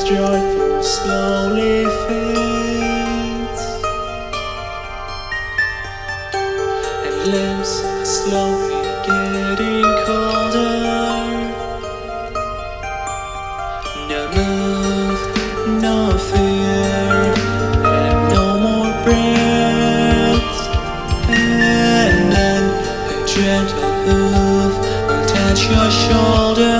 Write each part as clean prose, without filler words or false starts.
joyful slowly fades, and limbs are slowly getting colder. No move, no fear, and no more breath. And then a gentle hoof will touch your shoulder.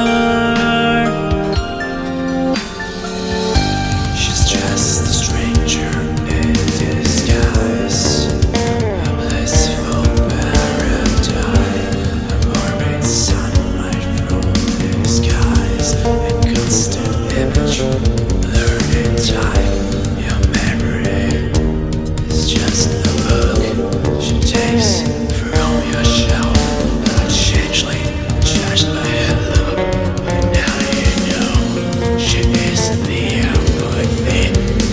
She's just a stranger in disguise, a blissful paradise, a warming sunlight from the skies, and constant image, learning time. Your memory is just a book she takes from your shelf, a changeling judged by her look. But now you know she is the empathy.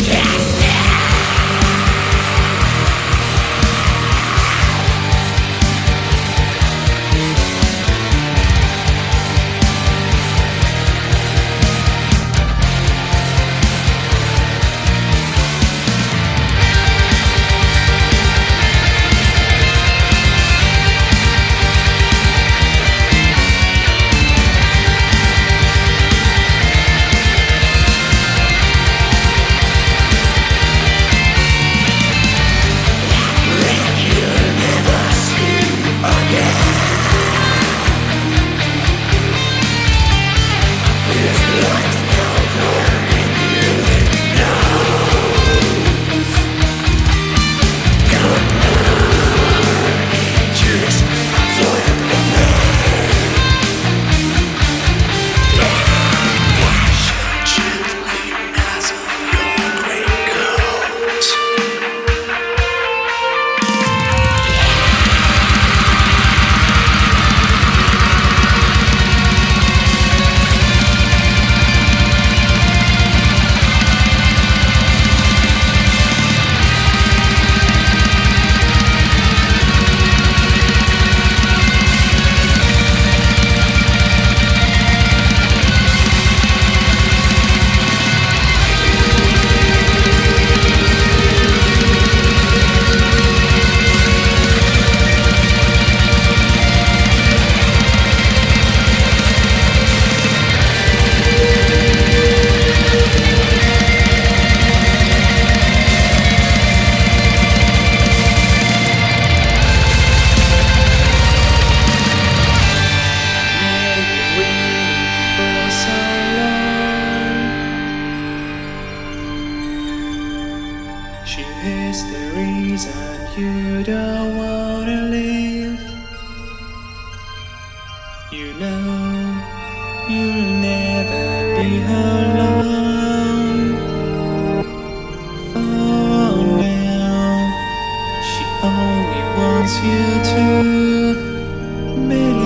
She is the reason you don't wanna leave. You know you'll never be alone. For now, she only wants you to believe.